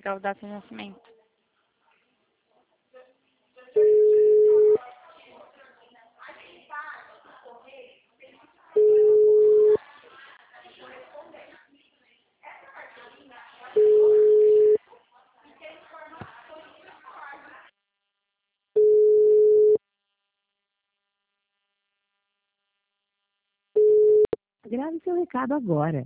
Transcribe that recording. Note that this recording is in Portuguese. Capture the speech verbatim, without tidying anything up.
legal data de nascimento. Grave seu recado agora.